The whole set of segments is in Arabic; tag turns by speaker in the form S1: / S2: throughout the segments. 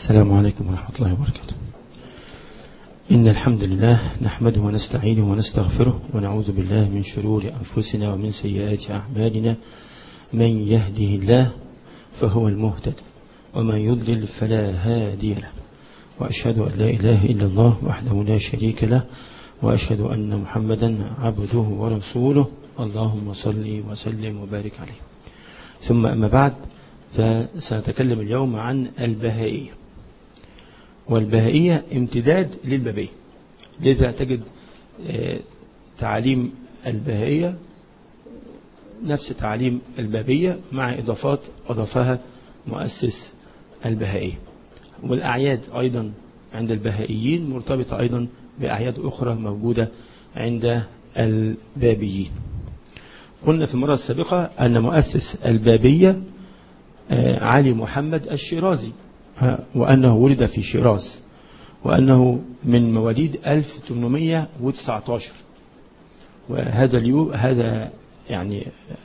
S1: السلام عليكم ورحمة الله وبركاته. إن الحمد لله نحمده ونستعينه ونستغفره ونعوذ بالله من شرور أنفسنا ومن سيئات أعمالنا. من يهده الله فهو المهتد ومن يضلل فلا هادي له، وأشهد أن لا إله إلا الله وحده لا شريك له، وأشهد أن محمدا عبده ورسوله. اللهم صل وسلم وبارك عليه. ثم أما بعد، فسنتكلم اليوم عن البهائية. والبهائية امتداد للبابية، لذا تجد تعاليم البهائية نفس تعاليم البابية مع إضافات أضافها مؤسس البهائية. والأعياد أيضا عند البهائيين مرتبطة أيضا بأعياد أخرى موجودة عند البابيين. قلنا في المرة السابقة أن مؤسس البابية علي محمد الشيرازي، وأنه ولد في شيراز، وأنه من مواليد 1819. وهذا اليوم هذا يعني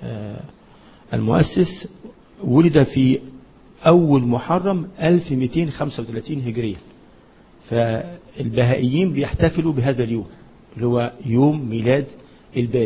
S1: المؤسس ولد في أول محرم 1235 هجرية. فالبهائيين بيحتفلوا بهذا اليوم اللي هو يوم ميلاد الباب،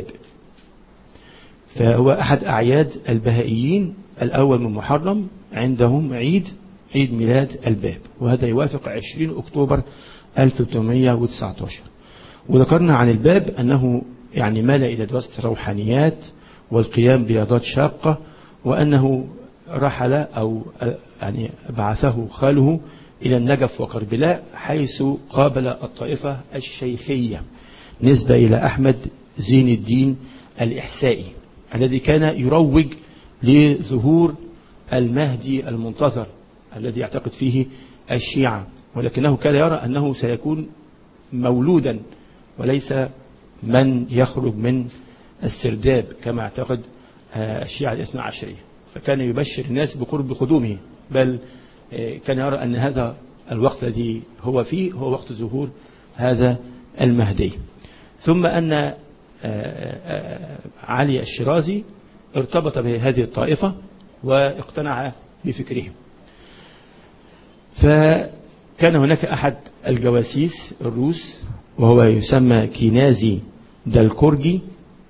S1: فهو أحد أعياد البهائيين. الأول من محرم عندهم عيد ميلاد الباب، وهذا يوافق 20 أكتوبر 1819. وذكرنا عن الباب أنه يعني مال إلى دراسة الروحانيات والقيام برياضات شاقة، وأنه رحل أو يعني بعثه خاله إلى النجف وقربلاء، حيث قابل الطائفة الشيخية نسبة إلى أحمد زين الدين الإحسائي، الذي كان يروج لظهور المهدي المنتظر الذي يعتقد فيه الشيعة، ولكنه كان يرى أنه سيكون مولودا وليس من يخرج من السرداب كما اعتقد الشيعة الاثنى عشرية. فكان يبشر الناس بقرب قدومه، بل كان يرى أن هذا الوقت الذي هو فيه هو وقت ظهور هذا المهدي. ثم أن علي الشيرازي ارتبط بهذه الطائفة واقتنع بفكرهم. فكان هناك أحد الجواسيس الروس وهو يسمى كينازي دالكورجي،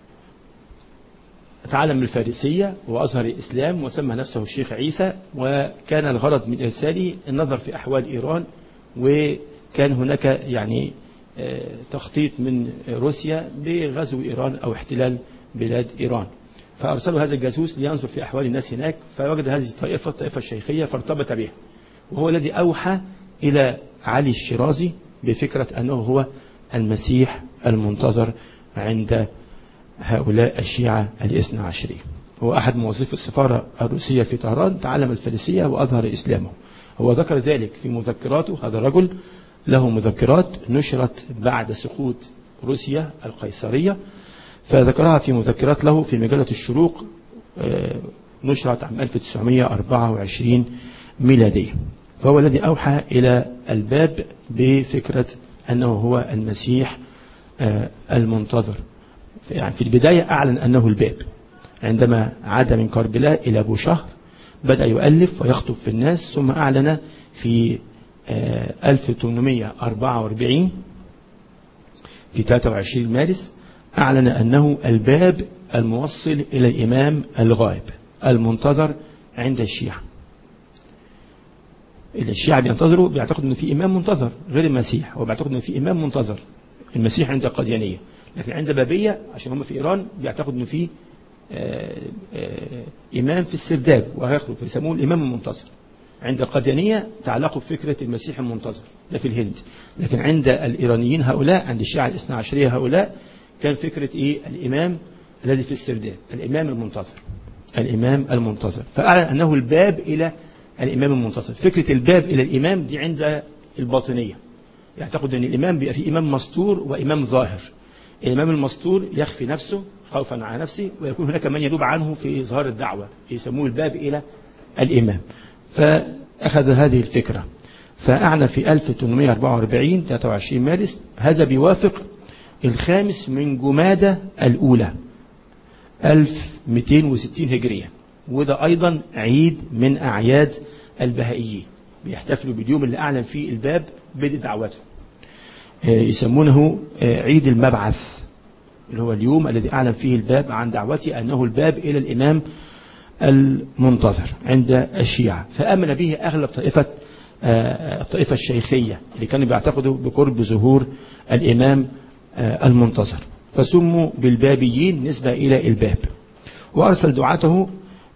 S1: تعلم الفارسية وأظهر الإسلام وسمى نفسه الشيخ عيسى، وكان الغرض من إرساله النظر في أحوال إيران. وكان هناك يعني تخطيط من روسيا بغزو إيران أو احتلال بلاد إيران، فأرسلوا هذا الجاسوس لينظر في أحوال الناس هناك، فوجد هذه الطائفة الشيخية فارتبط بها، وهو الذي أوحى إلى علي الشيرازي بفكرة أنه هو المسيح المنتظر عند هؤلاء الشيعة الاثنى عشرية. هو أحد موظفي السفارة الروسية في طهران، تعلم الفارسية وأظهر إسلامه. هو ذكر ذلك في مذكراته. هذا الرجل له مذكرات نشرت بعد سقوط روسيا القيصرية، فذكرها في مذكرات له في مجلة الشروق، نشرت عام 1924 ميلادية. فهو الذي أوحى إلى الباب بفكرة أنه هو المسيح المنتظر. يعني في البداية أعلن أنه الباب، عندما عاد من كربلاء إلى بوشهر بدأ يؤلف ويخطب في الناس، ثم أعلن في 1844 في 23 مارس أعلن أنه الباب الموصل إلى الإمام الغائب المنتظر عند الشيعة. الشيعة بينتظروا، بيعتقد أنه في إمام منتظر غير المسيح، وبيعتقد أنه في إمام منتظر المسيح عند القاديانية. لكن عند بابية عشان هم في إيران بيعتقد أنه في إمام في السرداب وهيخرج، فيسموه الإمام المنتظر. عند القاديانية تعلقوا بفكرة المسيح المنتظر ده في الهند، لكن عند الإيرانيين هؤلاء، عند الشيعة الاثنى عشرية هؤلاء، كان فكرة الإمام الذي في السرداب، الإمام المنتظر. فأعلن أنه الباب إلى الإمام المنتظر. فكرة الباب إلى الإمام دي عند الباطنية، يعتقد أن الإمام بيبقى فيه إمام مستور وإمام ظاهر. الإمام المستور يخفي نفسه خوفا على نفسه، ويكون هناك من ينوب عنه في إظهار الدعوة، يسموه الباب إلى الإمام. فأخذ هذه الفكرة، فأعلن في 1844 23 مارس. هذا بيوافق 5 من جمادى الأولى 1260 هجرية، وده أيضا عيد من أعياد البهائيين. بيحتفلوا باليوم اللي أعلن فيه الباب بدء دعوته، يسمونه عيد المبعث، اللي هو اليوم الذي أعلن فيه الباب عن دعوته أنه الباب إلى الإمام المنتظر عند الشيعة. فأمن به أغلب الطائفة الشيخية اللي كانوا بيعتقدوا بقرب ظهور الإمام المنتظر، فسموا بالبابيين نسبة إلى الباب. وأرسل دعاته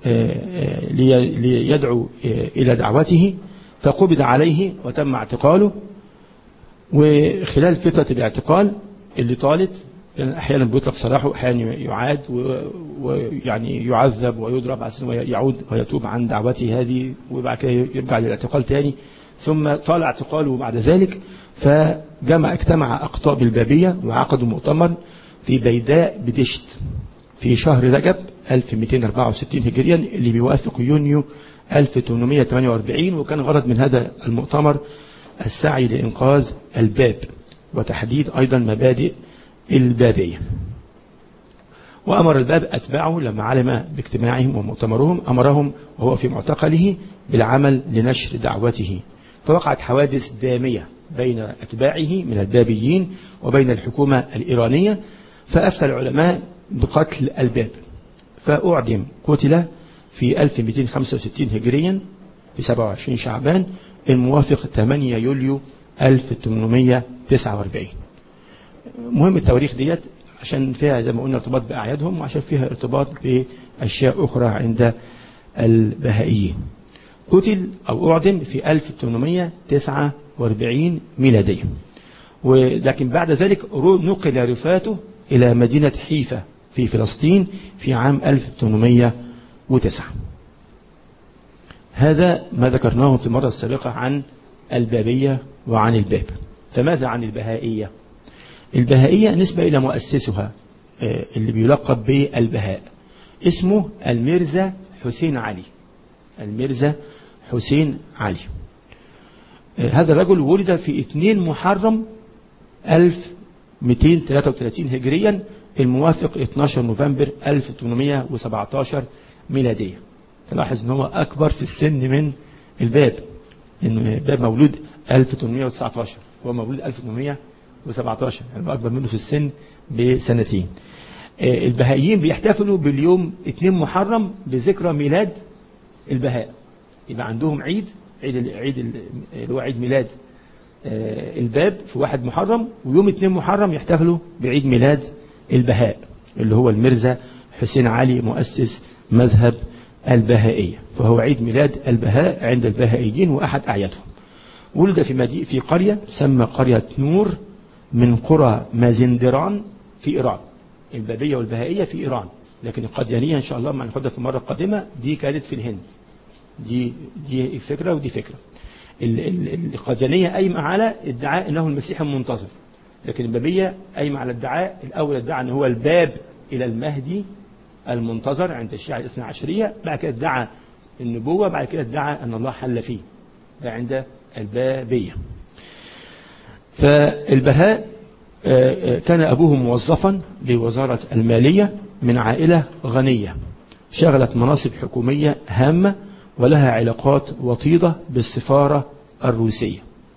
S1: ليدعو إلى دعوته، فقبض عليه وتم اعتقاله. وخلال فترة الاعتقال اللي طالت، كان أحيانا بيطلق سراحه، أحيانا يعاد ويعني يعذب ويضرب عشان ويعود ويتوب عن دعوته هذه، وبعد كده يرجع للاعتقال تاني، ثم طال اعتقاله بعد ذلك. اجتمع أقطاب البابية وعقدوا مؤتمر في بيداء بدشت في شهر رجب 1264 هجريا، اللي بيوافق يونيو 1848. وكان غرض من هذا المؤتمر السعي لإنقاذ الباب وتحديد أيضا مبادئ البابية. وأمر الباب أتباعه لما علم باجتماعهم ومؤتمرهم، أمرهم وهو في معتقله بالعمل لنشر دعوته. فوقعت حوادث دامية بين أتباعه من البابيين وبين الحكومة الإيرانية، فأفتى العلماء بقتل الباب، فأعدم قتل في 1265 هجريا في 27 شعبان الموافق 8 يوليو 1849. مهم التواريخ ديت عشان فيها زي ما قلنا ارتباط بأعيادهم، وعشان فيها ارتباط بأشياء أخرى عند البهائيين. قتل أو أعدم في 1849 ميلادية، ولكن بعد ذلك نقل رفاته إلى مدينة حيفا في فلسطين في عام 1809. هذا ما ذكرناه في المرة السابقة عن البابية وعن الباب. فماذا عن البهائية؟ البهائية نسبة إلى مؤسسها اللي بيلقب بالبهاء، اسمه الميرزا حسين علي. الميرزا حسين علي هذا الرجل ولد في 2 محرم 1233 هجريا الموافق 12 نوفمبر 1817 ميلادية. تلاحظ أنه أكبر في السن من الباب، لأن الباب مولود 1819 هو مولود 1817، يعني أكبر منه في السن بسنتين. البهائيين بيحتفلوا باليوم 2 محرم بذكرى ميلاد البهاء، يبقى عندهم عيد اللي هو عيد ميلاد الباب في 1 محرم، ويوم 2 محرم يحتفلوا بعيد ميلاد البهاء اللي هو الميرزا حسين علي مؤسس مذهب البهائية. فهو عيد ميلاد البهاء عند البهائيين وأحد أعيادهم. ولد في قرية تسمى قرية نور من قرى مازندران في إيران. البابية والبهائية في إيران، لكن القاديانية إن شاء الله ما ناخدها في المرة القادمة، دي كانت في الهند. دي فكرة ودي فكرة. القاديانية قايمة على ادعاء أنه المسيح المنتظر، لكن البابية قايمة على ادعاء الأول ادعى أنه هو الباب إلى المهدي المنتظر عند الشيعة الاثنى عشرية، بعد كده ادعى النبوة، بعد كده ادعى أن الله حل فيه، ده عند البابية. فالبهاء كان أبوه موظفا بوزارة المالية من عائلة غنية شغلت مناصب حكومية هامة ولها علاقات وطيدة بالسفارة الروسية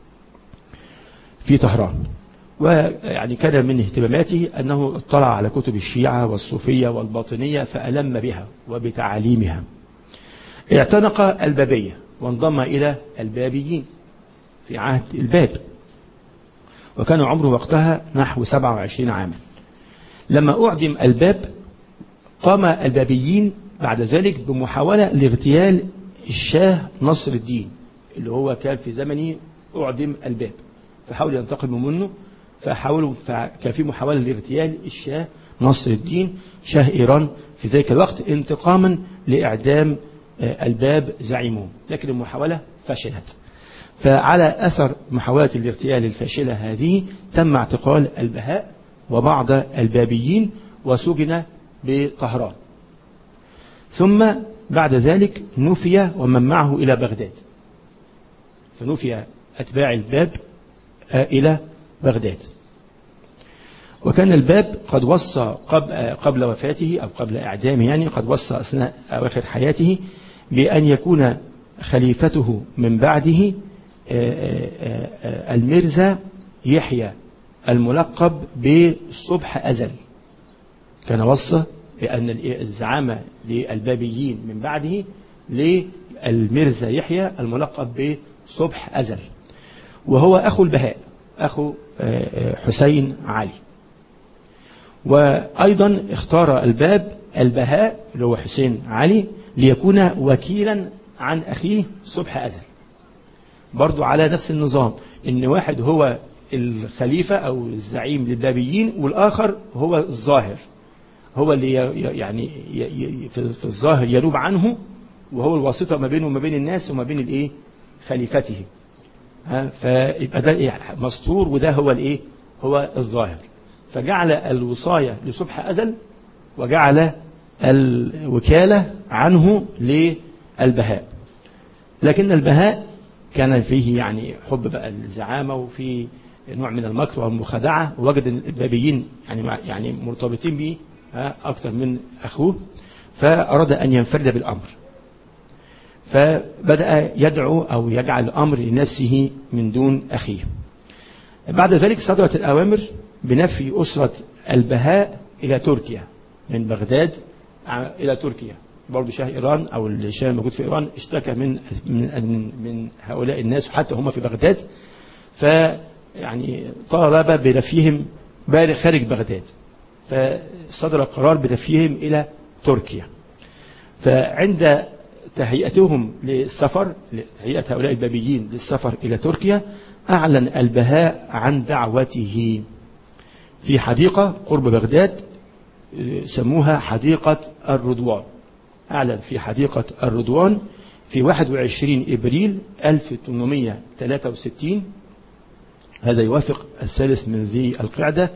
S1: في طهران. ويعني كان من اهتماماته أنه اطلع على كتب الشيعة والصوفية والباطنية فألم بها وبتعاليمها. اعتنق البابية وانضم إلى البابيين في عهد الباب، وكان عمره وقتها نحو 27 عاما. لما أعدم الباب قام البابيين بعد ذلك بمحاولة لاغتيال الشاه نصر الدين اللي هو كان في زمنه أعدم الباب، فحاولوا ينتقموا منه، كان في محاولة لاغتيال الشاه نصر الدين شاه إيران في ذلك الوقت انتقاما لإعدام الباب زعيمهم، لكن المحاولة فشلت. فعلى أثر محاولة الاغتيال الفاشلة هذه تم اعتقال البهاء وبعض البابيين وسجن بطهران، ثم بعد ذلك نفي ومن معه إلى بغداد، فنفي أتباع الباب إلى بغداد. وكان الباب قد وصى قبل وفاته أو قبل إعدامه، يعني قد وصى أثناء أواخر حياته بأن يكون خليفته من بعده الميرزا يحيى الملقب بصبح أزل. كان وصى بأن الزعامة للبابيين من بعده للميرزا يحيى الملقب بصبح أزل، وهو أخو البهاء، أخو حسين علي. وأيضا اختار البهاء اللي هو حسين علي ليكون وكيلا عن أخيه صبح أزل، برضو على نفس النظام، إن واحد هو الخليفة أو الزعيم للبابيين، والآخر هو الظاهر، هو اللي يعني في الظاهر ينوب عنه، وهو الواسطة ما بينه وما بين الناس وما بين الإيه خليفته. فيبقى ده مستور، وده هو الإيه هو الظاهر. فجعل الوصاية لصبح أزل، وجعل الوكالة عنه للبهاء. لكن البهاء كان فيه يعني حب بقى الزعامة، وفي نوع من المكر والمخادعة، ووجد البابيين يعني مرتبطين به أكثر من أخوه، فأراد أن ينفرد بالأمر، فبدأ يدعو أو يجعل الأمر لنفسه من دون أخيه. بعد ذلك صدرت الأوامر بنفي أسرة البهاء إلى تركيا، من بغداد إلى تركيا. برضو شاه إيران أو الشاه الموجود في إيران اشتكى من هؤلاء الناس، حتى هم في بغداد، فيعني طالب بنفيهم خارج بغداد، فصدر قرار بنفيهم إلى تركيا. فعند تهيئتهم للسفر، تهيئة هؤلاء البابيين للسفر إلى تركيا، أعلن البهاء عن دعوته في حديقة قرب بغداد سموها حديقة الرضوان. أعلن في حديقة الرضوان في 21 إبريل 1863، هذا يوافق 3 من ذي القعدة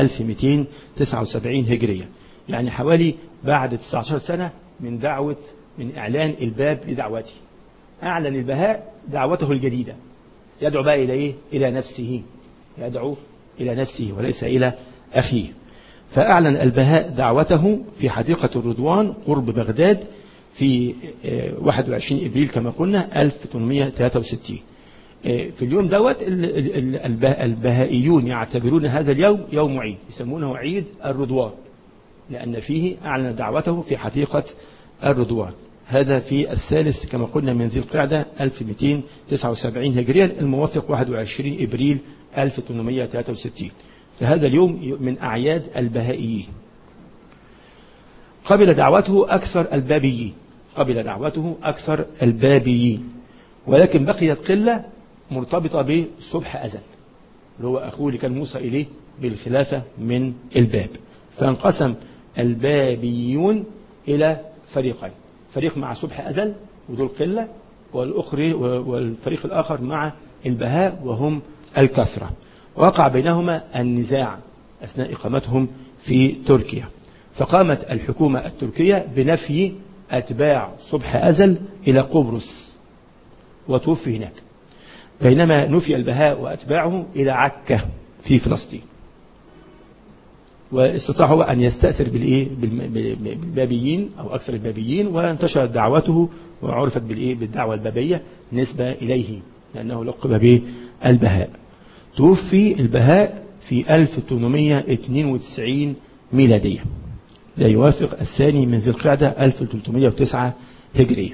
S1: 1279 هجرية، يعني حوالي بعد 19 سنة من إعلان الباب لدعوته. أعلن البهاء دعوته الجديدة، يدعو بقى إلى إيه؟ إلى نفسه، يدعو إلى نفسه وليس إلى أخيه. فأعلن البهاء دعوته في حديقة الرضوان قرب بغداد في 21 إبريل كما قلنا 1863. في اليوم دوت البهائيون يعتبرون هذا اليوم يوم عيد، يسمونه عيد الرضوان، لأن فيه أعلن دعوته في حديقة الرضوان. هذا في 3 كما قلنا من ذي القعدة 1279 هجريا، الموافق 21 إبريل 1863. فهذا اليوم من أعياد البهائيين. قبل دعوته أكثر البابيين، ولكن بقيت قلة مرتبطة بصبح أزل اللي هو أخوه اللي كان موسى إليه بالخلافة من الباب. فانقسم البابيون إلى فريقين، فريق مع صبح أزل ودول قلة، والفريق الآخر مع البهاء وهم الكثرة. وقع بينهما النزاع أثناء إقامتهم في تركيا، فقامت الحكومة التركية بنفي أتباع صبح أزل إلى قبرص وتوفي هناك، بينما نفي البهاء وأتباعه إلى عكا في فلسطين. واستطاع هو أن يستأثر بالبابيين أو أكثر البابيين، وانتشرت دعوته وعرفت بالدعوة البابية نسبة إليه، لأنه لقب بالبهاء. توفي البهاء في 1892 ميلادية، لا يوافق 2 من ذي القعدة 1309 هجرية.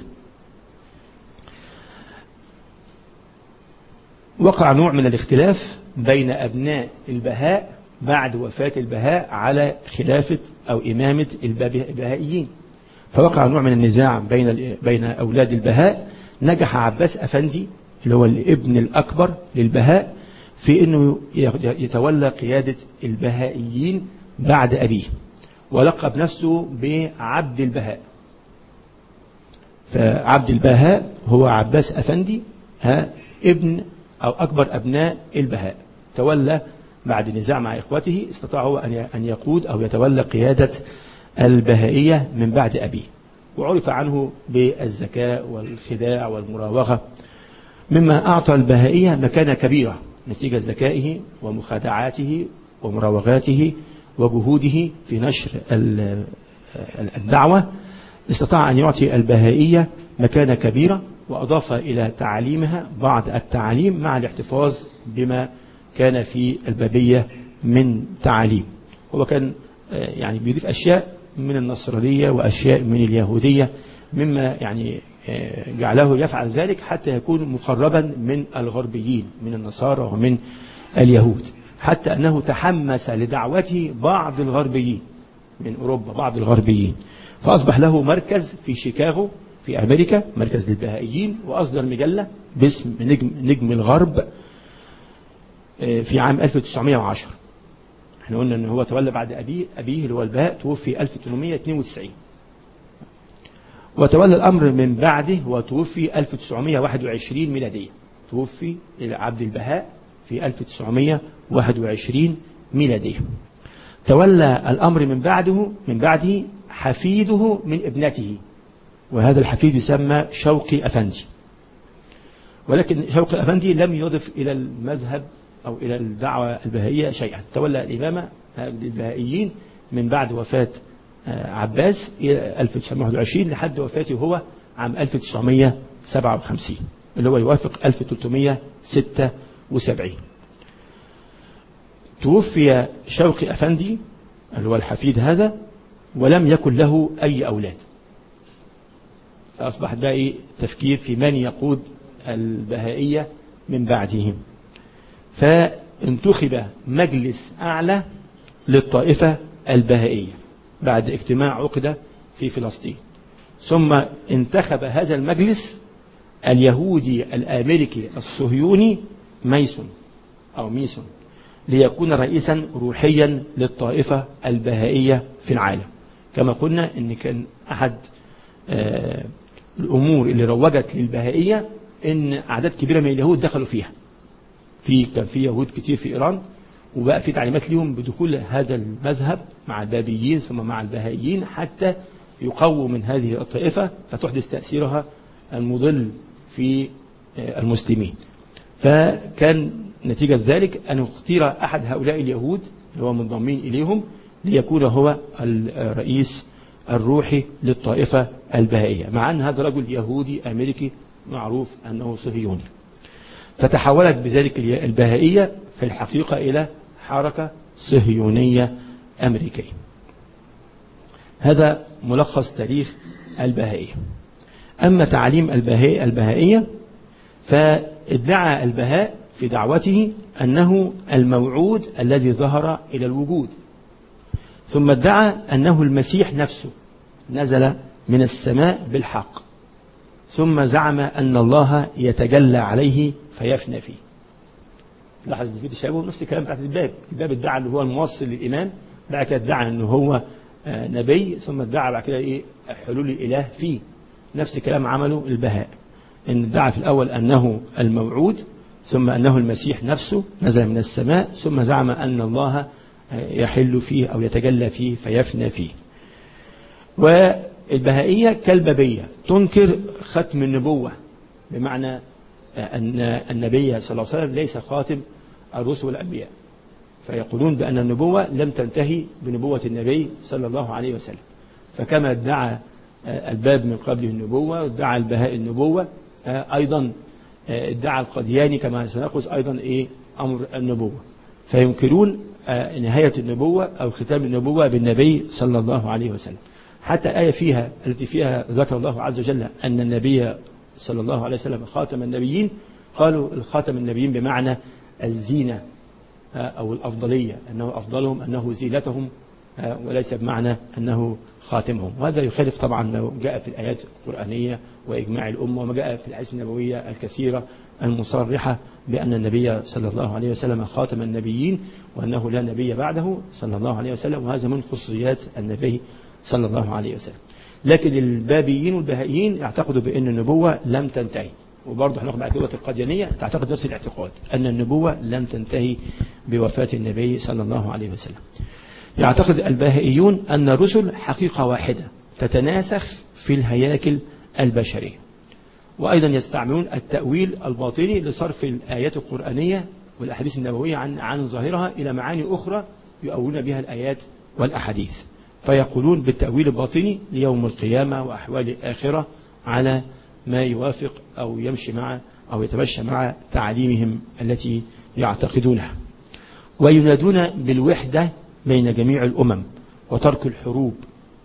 S1: وقع نوع من الاختلاف بين أبناء البهاء بعد وفاة البهاء على خلافة أو إمامة البهائيين، فوقع نوع من النزاع بين أولاد البهاء. نجح عباس أفندي اللي هو الابن الأكبر للبهاء في أنه يتولى قيادة البهائيين بعد أبيه، ولقب نفسه بعبد البهاء. فعبد البهاء هو عباس أفندي ابن أو أكبر أبناء البهاء، تولى بعد نزاع مع إخوته، استطاعوا أن يقود أو يتولى قيادة البهائية من بعد أبيه، وعرف عنه بالذكاء والخداع والمراوغة، مما أعطى البهائية مكانة كبيرة نتيجة ذكائه ومخادعاته ومراوغاته وجهوده في نشر الدعوة استطاع أن يعطي البهائية مكانة كبيرة، وأضاف إلى تعاليمها بعض التعاليم مع الاحتفاظ بما كان في البابية من تعاليم. هو كان يعني بيضيف أشياء من النصرانية وأشياء من اليهودية، مما يعني جعله يفعل ذلك حتى يكون مقربا من الغربيين من النصارى ومن اليهود، حتى أنه تحمس لدعوته بعض الغربيين من أوروبا، بعض الغربيين، فأصبح له مركز في شيكاغو في أمريكا، مركز للبهائيين، وأصدر مجلة باسم نجم الغرب في عام 1910. احنا قلنا ان هو تولى بعد أبيه اللي هو البهاء، توفي 1892، وتولى الأمر من بعده وتوفي 1921 ميلادية. توفي عبد البهاء في 1921 ميلادية. تولى الأمر من بعده حفيده من ابنته، وهذا الحفيد يسمى شوقي أفندي. ولكن شوقي أفندي لم يضف إلى المذهب أو إلى الدعوة البهائية شيئا. تولى الإمامة للبهائيين من بعد وفاة عباس إلى 1921 لحد وفاته هو عام 1957 اللي هو يوافق 1376. توفي شوقي أفندي اللي هو الحفيد هذا ولم يكن له أي أولاد، فأصبح باقي تفكير في من يقود البهائية من بعدهم. فانتخب مجلس أعلى للطائفة البهائية بعد اجتماع عقد في فلسطين، ثم انتخب هذا المجلس اليهودي الأمريكي الصهيوني ميسون ليكون رئيسا روحيا للطائفة البهائية في العالم. كما قلنا ان كان أحد الأمور اللي روجت للبهائية ان أعداد كبيرة من اليهود دخلوا فيها. كان في يهود كتير في إيران، وبقى في تعليمات لهم بدخول هذا المذهب مع البابيين ثم مع البهائيين حتى يقووا من هذه الطائفة فتحدث تأثيرها المضل في المسلمين. فكان نتيجة ذلك أن اختير أحد هؤلاء اليهود اللي هو منضمين إليهم ليكون هو الرئيس الروحي للطائفة البهائية، مع أن هذا رجل يهودي أمريكي معروف أنه صهيوني. فتحولت بذلك البهائية في الحقيقة إلى حركة صهيونية أمريكية. هذا ملخص تاريخ البهائية. أما تعاليم البهائية فادعى البهاء في دعوته أنه الموعود الذي ظهر إلى الوجود، ثم ادعى أنه المسيح نفسه نزل من السماء بالحق، ثم زعم أن الله يتجلى عليه فيفنى فيه. لاحظ في تشابه نفس الكلام بتاعت الباب ادعى أنه هو الموصل للإيمان، بعد كده ادعى أنه هو نبي، ثم ادعى بعد كده حلول الإله فيه. نفس الكلام عمله البهاء، ان ادعى في الأول أنه الموعود، ثم أنه المسيح نفسه نزل من السماء، ثم زعم أن الله يحل فيه أو يتجلى فيه فيفنى فيه. والبهائية كالبابية تنكر ختم النبوة، بمعنى أن النبي صلى الله عليه وسلم ليس خاتم الرسل والأنبياء، فيقولون بأن النبوة لم تنتهي بنبوة النبي صلى الله عليه وسلم. فكما ادعى الباب من قبله النبوة وادعى البهاء النبوة، أيضا ادعى القدياني كما سنأخذ أيضا أمر النبوة، فينكرون نهاية النبوة أو ختام النبوة بالنبي صلى الله عليه وسلم. حتى الآية التي فيها ذكر الله عز وجل أن النبي صلى الله عليه وسلم خاتم النبيين، قالوا الخاتم النبيين بمعنى الزينة أو الأفضلية، أنه أفضلهم، أنه زينتهم، وليس بمعنى أنه خاتمهم. وهذا يخالف طبعا ما جاء في الآيات القرآنية وإجماع الأمة، وما جاء في الأحاديث النبوية الكثيرة المصرحة بأن النبي صلى الله عليه وسلم خاتم النبيين، وأنه لا نبي بعده صلى الله عليه وسلم، وهذا من خصوصيات النبي صلى الله عليه وسلم. لكن البابيين والبهائيين يعتقدوا بأن النبوة لم تنتهي، وبرضه هناخد بعد كده القديانية تعتقد نفس الاعتقاد أن النبوة لم تنتهي بوفاة النبي صلى الله عليه وسلم. يعتقد البهائيون أن الرسل حقيقة واحدة تتناسخ في الهياكل البشرية، وأيضا يستعملون التأويل الباطني لصرف الآيات القرآنية والأحاديث النبوية عن ظاهرها إلى معاني أخرى يؤولون بها الآيات والأحاديث. فيقولون بالتأويل الباطني ليوم القيامة وأحوال الآخرة على ما يوافق أو يمشي مع أو يتمشى مع تعاليمهم التي يعتقدونها. وينادون بالوحدة بين جميع الأمم وترك الحروب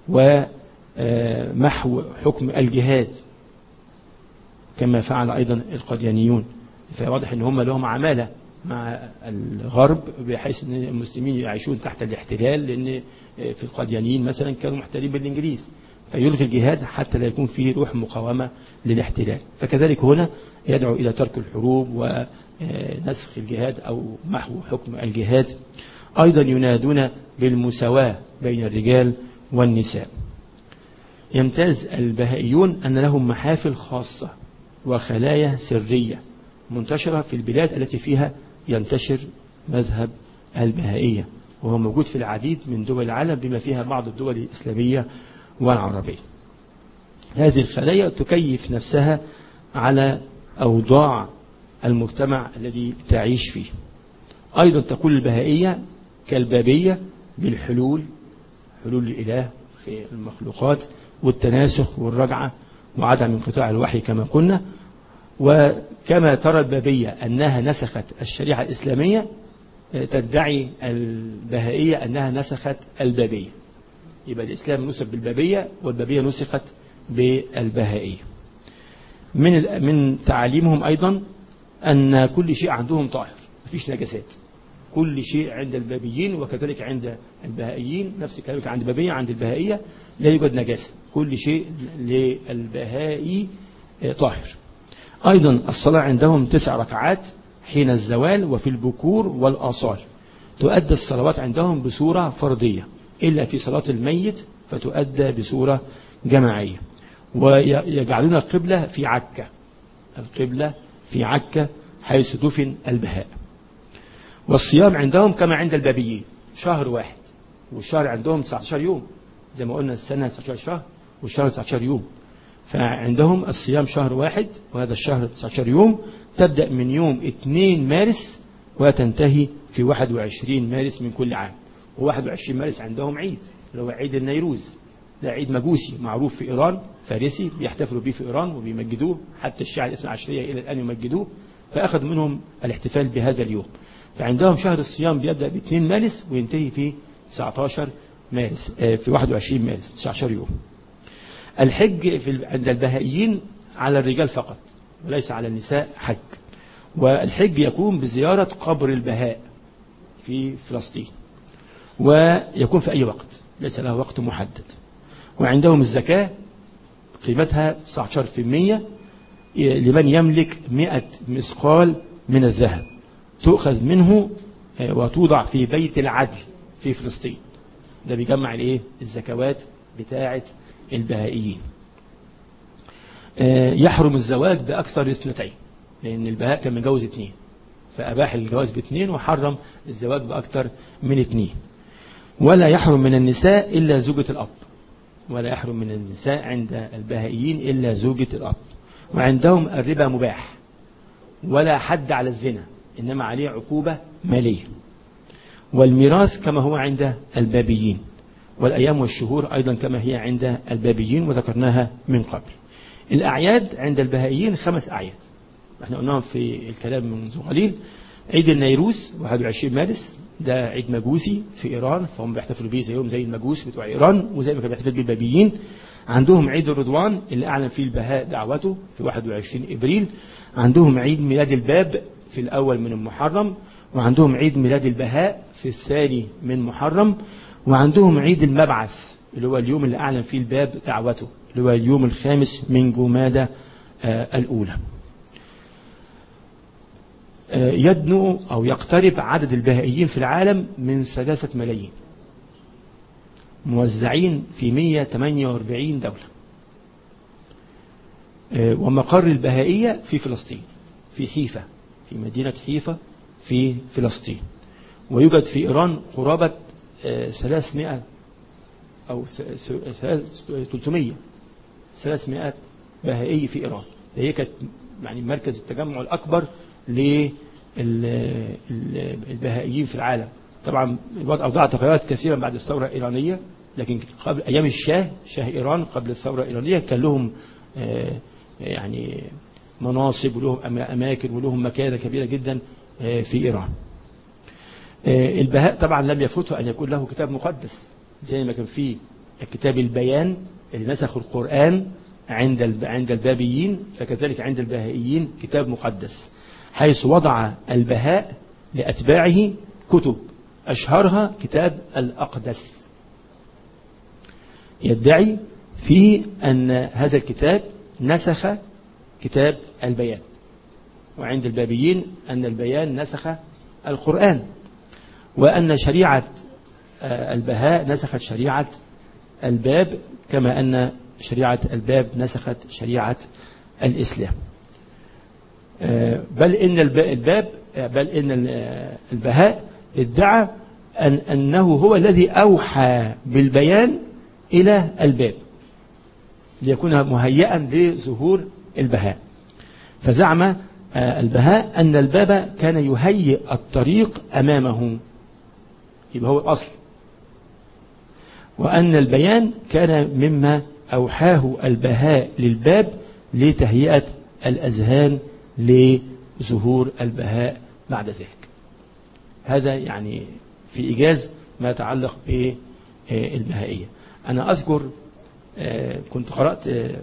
S1: ومحو حكم الجهاد كما فعل أيضا القديانيون. فواضح أن هم لهم عمالة مع الغرب بحيث أن المسلمين يعيشون تحت الاحتلال، لأن في القديانيين مثلا كانوا محتلين بالإنجليز، فيلغي الجهاد حتى لا يكون فيه روح مقاومة للاحتلال. فكذلك هنا يدعو إلى ترك الحروب ونسخ الجهاد أو محو حكم الجهاد. أيضا ينادون بالمساواة بين الرجال والنساء. يمتاز البهائيون أن لهم محافل خاصة وخلايا سرية منتشرة في البلاد التي فيها ينتشر مذهب البهائية، وهو موجود في العديد من دول العالم بما فيها بعض الدول الإسلامية والعربية. هذه الخلايا تكيف نفسها على أوضاع المجتمع الذي تعيش فيه. أيضا تقول البهائية كالبابية بالحلول، حلول الإله في المخلوقات والتناسخ والرجعة وعدم انقطاع الوحي كما قلنا. وكما ترى البابية أنها نسخت الشريعة الإسلامية، تدعي البهائية أنها نسخت البابية. يبقى الإسلام نسخ بالبابية والبابية نسخت بالبهائية. من تعاليمهم أيضا أن كل شيء عندهم طاهر، مفيش نجاسات. كل شيء عند البابيين وكذلك عند البهائيين، نفس الكلام عند البابية عند البهائية لا يوجد نجاسة، كل شيء للبهائي طاهر. أيضا الصلاة عندهم 9 ركعات حين الزوال وفي البكور والآصال. تؤدى الصلوات عندهم بصورة فردية إلا في صلاة الميت فتؤدى بصورة جماعية. ويجعلون القبلة في عكا، القبلة في عكا حيث دفن البهاء. والصيام عندهم كما عند البابيين شهر واحد، والشهر عندهم 19 يوم زي ما قلنا، السنة 19 شهر والشهر 19 يوم. فعندهم الصيام شهر واحد، وهذا الشهر 19 يوم، تبدأ من يوم 2 مارس وتنتهي في 21 مارس من كل عام. و21 مارس عندهم عيد اللي هو عيد النيروز، ده عيد مجوسي معروف في إيران، فارسي، بيحتفلوا به في إيران وبيمجدوه، حتى الشيعة الاثنى عشرية إلى الآن يمجدوه، فأخذ منهم الاحتفال بهذا اليوم. فعندهم شهر الصيام بيبدأ ب2 مارس وينتهي في 19 مارس، في 21 مارس، 19 يوم. الحج عند البهائيين على الرجال فقط وليس على النساء حج. والحج يكون بزيارة قبر البهاء في فلسطين، ويكون في أي وقت ليس له وقت محدد. وعندهم الزكاة قيمتها 19% لمن يملك 100 مثقال من الذهب، تؤخذ منه وتوضع في بيت العدل في فلسطين. ده بيجمع الزكوات بتاعة البهائيين. يحرم الزواج بأكثر 2، لأن البهاء كان متجوز 2، فأباح الجواز ب2 وحرم الزواج بأكثر من 2. ولا يحرم من النساء إلا زوجة الأب، ولا يحرم من النساء عند البهائيين إلا زوجة الأب. وعندهم الربا مباح، ولا حد على الزنا، إنما عليه عقوبة مالية. والميراث كما هو عند البابيين، والأيام والشهور أيضا كما هي عند البابيين وذكرناها من قبل. الأعياد عند البهائيين 5 أعياد احنا قلناهم في الكلام منذ قليل. عيد النيروز 21 مارس، ده عيد مجوسي في إيران، فهم بيحتفلوا به زيهم زي المجوس بتوع إيران وزي ما كانوا بيحتفلوا به البابيين. عندهم عيد الرضوان اللي أعلن فيه البهاء دعوته في 21 إبريل. عندهم عيد ميلاد الباب في الأول من المحرم، وعندهم عيد ميلاد البهاء في الثاني من محرم. وعندهم عيد المبعث اللي هو اليوم اللي أعلن فيه الباب دعوته، اللي هو اليوم الخامس من جمادى الأولى. يدنو أو يقترب عدد البهائيين في العالم من 3 ملايين، موزعين في 148 دولة. ومقر البهائية في فلسطين، في حيفا، في مدينة حيفا في فلسطين. ويوجد في إيران قرابة 300 أو 300 بهائي في إيران. هي كانت يعني مركز التجمع الأكبر للبهائيين في العالم. طبعا الوضع أوضاع تغيرات كثيرا بعد الثورة الإيرانية، لكن قبل أيام شاه إيران قبل الثورة الإيرانية كان لهم يعني مناصب ولهم أماكن ولهم مكانة كبيرة جدا في إيران. البهاء طبعا لم يفوته أن يكون له كتاب مقدس، زي ما كان فيه كتاب البيان اللي نسخ القرآن عند البابيين، فكذلك عند البهائيين كتاب مقدس، حيث وضع البهاء لأتباعه كتب أشهرها كتاب الأقدس، يدعي فيه أن هذا الكتاب نسخ كتاب البيان، وعند البابيين أن البيان نسخ القرآن، وأن شريعة البهاء نسخت شريعة الباب، كما أن شريعة الباب نسخت شريعة الإسلام. بل إن البهاء ادعى أنه هو الذي أوحى بالبيان إلى الباب ليكون مهيئا لظهور البهاء. فزعم البهاء أن الباب كان يهيئ الطريق أمامه، يبقى هو الأصل، وأن البيان كان مما أوحاه البهاء للباب لتهيئة الأذهان لظهور البهاء بعد ذلك. هذا يعني في إيجاز ما يتعلق بالبهائية. أنا أذكر كنت قرأت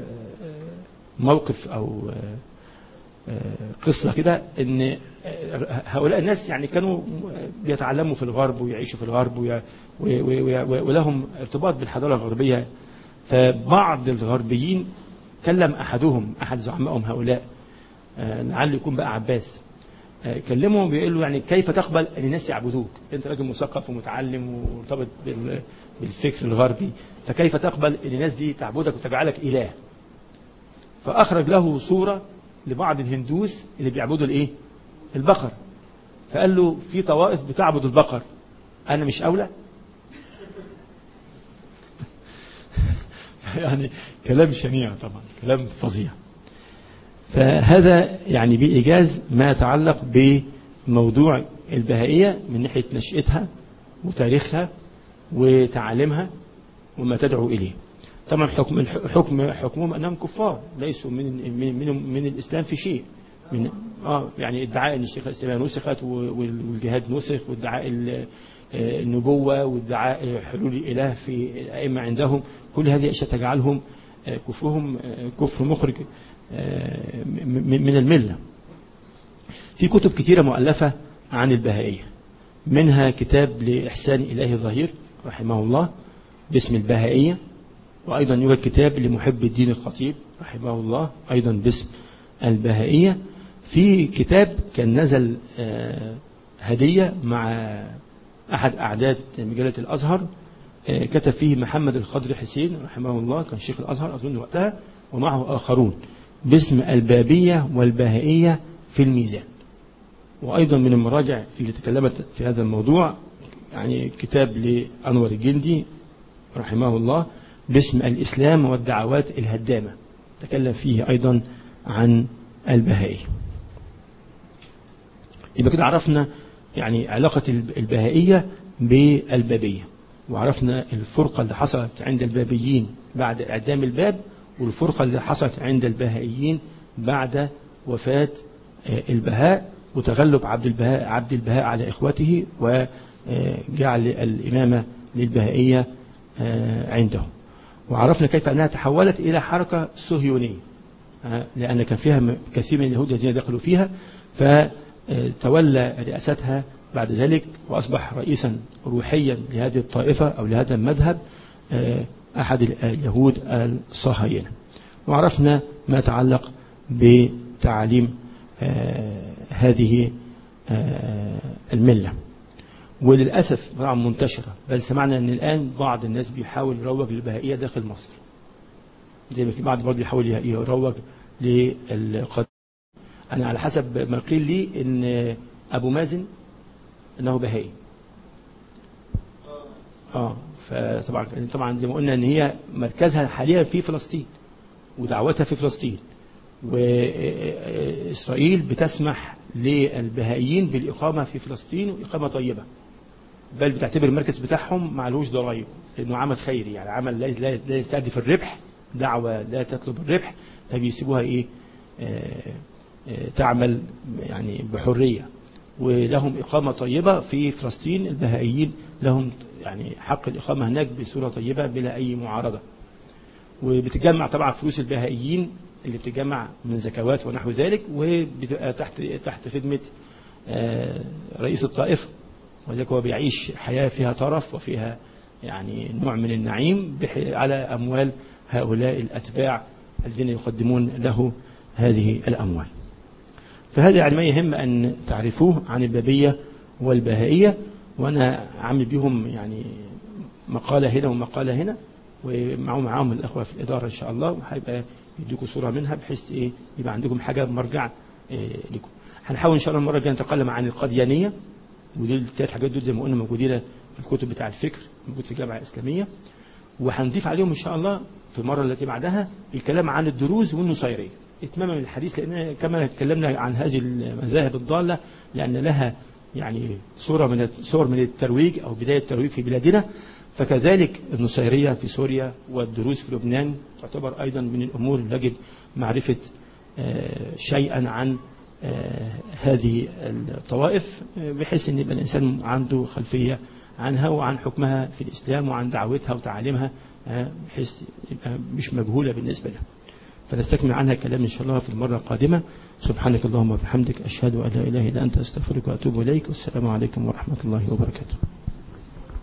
S1: موقف أو قصة كده، ان هؤلاء الناس يعني كانوا بيتعلموا في الغرب ويعيشوا في الغرب ولهم ارتباط بالحضارة الغربية. فبعض الغربيين كلم أحد زعمائهم هؤلاء، لعل يكون بقى عباس، كلمه بيقول له يعني كيف تقبل أن الناس يعبدوك؟ أنت راجل مثقف ومتعلم ومرتبط بالفكر الغربي، فكيف تقبل أن الناس دي تعبدك وتجعلك إله؟ فأخرج له صورة لبعض الهندوس اللي بيعبدوا البقر، فقال له في طوائف بتعبد البقر، أنا مش أولى؟ يعني كلام شنيع طبعا، كلام فظيع. فهذا يعني بإيجاز ما يتعلق بموضوع البهائية من ناحية نشأتها وتاريخها وتعاليمها وما تدعو إليه. طبعا حكمهم أنهم كفار، ليسوا من الإسلام في شيء، من يعني ادعاء أن الشيخ الإسلامية نسخت والجهاد نسخ، وادعاء النبوة، وادعاء حلول الإله في الأئمة عندهم، كل هذه أشياء تجعلهم كفرهم كفر مخرج من الملة. في كتب كثيرة مؤلفة عن البهائية، منها كتاب لإحسان إلهي ظهير رحمه الله باسم البهائية، وأيضا يوجد كتاب لمحب الدين الخطيب رحمه الله أيضا باسم البهائية. في كتاب كان نزل هدية مع أحد أعداد مجلة الأزهر، كتب فيه محمد الخضر حسين رحمه الله، كان شيخ الأزهر أظن وقتها، ومعه آخرون، باسم البابية والبهائية في الميزان. وأيضا من المراجع اللي تكلمت في هذا الموضوع يعني كتاب لأنور الجندي رحمه الله باسم الإسلام والدعوات الهدامة، تكلم فيه أيضا عن البهائية. يبقى كده عرفنا يعني علاقة البهائية بالبابية، وعرفنا الفرقة اللي حصلت عند البابيين بعد إعدام الباب، والفرقة اللي حصلت عند البهائيين بعد وفاة البهاء وتغلب عبد البهاء على إخوته وجعل الإمامة للبهائية عندهم. وعرفنا كيف أنها تحولت إلى حركة صهيونية، لأن كان فيها كثير من اليهود الذين دخلوا فيها، فتولى رئاستها بعد ذلك وأصبح رئيسا روحيا لهذه الطائفة أو لهذا المذهب أحد اليهود الصهاينة. وعرفنا ما يتعلق بتعاليم هذه الملة، وللأسف طبعا منتشرة، بل سمعنا أن الآن بعض الناس بيحاول يروج للبهائية داخل مصر، زي ما في بعض برضه بيحاول يروج للقضية. أنا على حسب ما قيل لي أن أبو مازن أنه بهائي، فطبعا زي ما قلنا أن هي مركزها حاليا في فلسطين ودعوتها في فلسطين، وإسرائيل بتسمح للبهائيين بالإقامة في فلسطين وإقامة طيبة، بل بتعتبر المركز بتاعهم معلوش ضرائب، لأنه عمل خيري، يعني عمل لا يستهدف الربح، دعوة لا تطلب الربح، فبيسيبوها إيه تعمل يعني بحرية. ولهم إقامة طيبة في فلسطين، البهائيين لهم يعني حق الإقامة هناك بصورة طيبة بلا أي معارضة. وبتجمع طبعا فلوس البهائيين اللي بتجمع من زكوات ونحو ذلك، وبتبقى تحت خدمة رئيس الطائفة، وذلك هو بيعيش حياة فيها طرف وفيها يعني نوع من النعيم على أموال هؤلاء الأتباع الذين يقدمون له هذه الأموال. فهذا يعني ما يهم أن تعرفوه عن البابية والبهائية، وأنا عامل بهم يعني مقالة هنا ومقالة هنا، ومعهم الأخوة في الإدارة إن شاء الله، وهيبقى يديكم صورة منها بحيث يبقى عندكم حاجة مرجع لكم. هنحاول إن شاء الله المرة الجاية نتكلم عن القديانية، ودول الثلاث حاجات دول زي ما قلنا موجودين في الكتب بتاع الفكر، موجود في الجامعة الإسلامية، وهنضيف عليهم إن شاء الله في المرة التي بعدها الكلام عن الدروز والنصيرية إتماما للحديث، لأن كما اتكلمنا عن هذه المذاهب الضالة لأن لها يعني صور من الترويج أو بداية الترويج في بلادنا، فكذلك النصيرية في سوريا والدروز في لبنان تعتبر أيضا من الأمور اللي يجب معرفة شيئا عن هذه الطوائف، بحيث أن يبقى الإنسان عنده خلفية عنها وعن حكمها في الإسلام وعن دعوتها وتعاليمها، بحيث يبقى مش مجهولة بالنسبة له. فنستكمل عنها كلام إن شاء الله في المرة القادمة. سبحانك اللهم وبحمدك، أشهد أن لا إله إلا أنت، أستغفرك وأتوب إليك، والسلام عليكم ورحمة الله وبركاته.